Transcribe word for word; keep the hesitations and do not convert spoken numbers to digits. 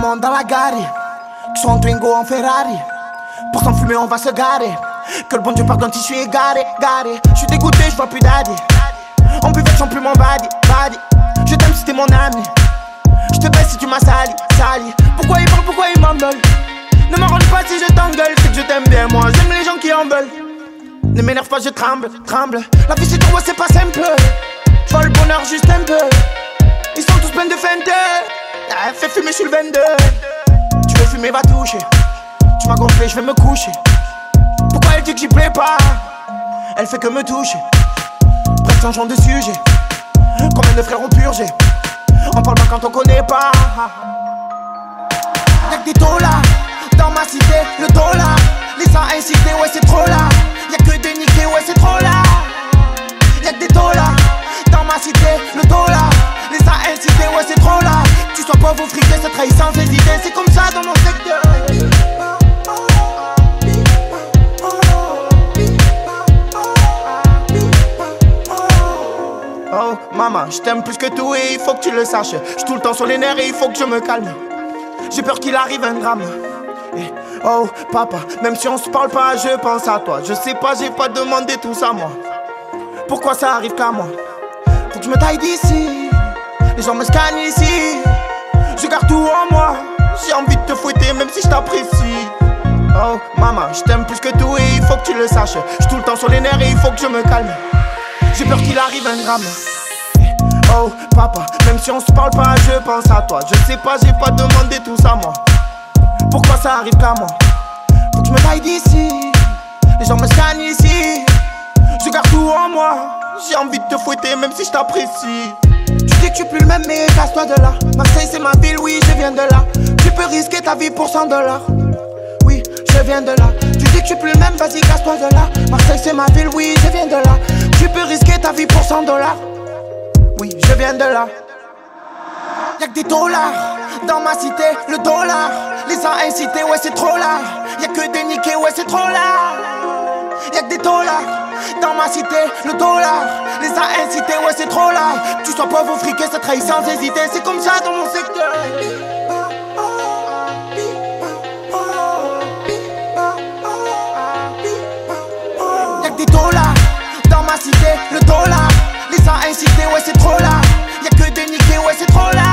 monte dans la gare, que soit en Twingo ou en Ferrari. Pour s'enfumer on va se garer. Que le bon Dieu pardonne si je suis égaré, garé. Je suis dégoûté, je vois plus daddy. On peut faire sans plus mon body, body. Je t'aime si t'es mon ami. Je te baisse si tu m'as sali, sali. Pourquoi il parle, pourquoi il m'engueule? Ne m'en pas si je t'engueule, c'est que je t'aime bien moi, j'aime les gens qui en veulent. Ne m'énerve pas, je tremble, tremble. La vie c'est trop, c'est pas simple. Je vois le bonheur juste un peu. Ils sont tous pleins de feintes. Ah, fais fumer, je suis le vingt-deux. Tu veux fumer, va toucher. Tu m'as gonflé, je vais me coucher. Pourquoi elle dit que j'y plais pas? Elle fait que me toucher. Bref, changeons de sujet. Combien de frères ont purgé? On parle pas quand on connaît pas. Y'a que des dollars dans ma cité, le dollar. Les gens incités, ouais c'est trop là. Y'a que des niqués, ouais c'est trop là. Y'a que des dollars dans ma cité, le dollar. Les gens incités, ouais c'est trop là. Tu sois pauvre ou friqué, ça trahit sans hésiter. C'est comme ça dans mon secteur. Oh maman, je t'aime plus que tout et il faut que tu le saches. Je suis tout le temps sur les nerfs et il faut que je me calme. J'ai peur qu'il arrive un drame. Et oh papa, même si on se parle pas, je pense à toi. Je sais pas, j'ai pas demandé tout ça moi. Pourquoi ça arrive qu'à moi? Faut que je me taille d'ici. Les gens me scannent ici. Je garde tout en moi. J'ai envie de te fouetter même si je t'apprécie. Oh maman, je t'aime plus que tout et il faut que tu le saches. Je suis tout le temps sur les nerfs et il faut que je me calme. J'ai peur qu'il arrive un drame. Oh papa, même si on se parle pas, je pense à toi. Je sais pas, j'ai pas demandé tout ça moi. Pourquoi ça arrive qu'à moi? Faut que je me taille d'ici. Les gens me scannent ici. Je garde tout en moi. J'ai envie de te fouetter même si je t'apprécie. Tu dis que je suis plus le même mais casse-toi de là. Marseille c'est ma ville, oui je viens de là. Tu peux risquer ta vie pour cent dollars. Oui, je viens de là. Tu dis que je suis plus le même, vas-y casse-toi de là. Marseille c'est ma ville, oui je viens de là. Tu peux risquer ta vie pour cent dollars. Oui, je viens de là. Y'a que des dollars dans ma cité, le dollar. Les gens incités, ouais c'est trop là. Y'a que des niqués, ouais c'est trop là. Y'a que des dollars dans ma cité, le dollar. Les gens incités, ouais c'est trop là. Tu sois pauvre ou friqué, ça trahit sans hésiter. C'est comme ça dans mon secteur. Y'a que des dollars dans ma cité, le dollar. Les gens incités, ouais c'est trop là. Y'a que des niqués, ouais c'est trop là.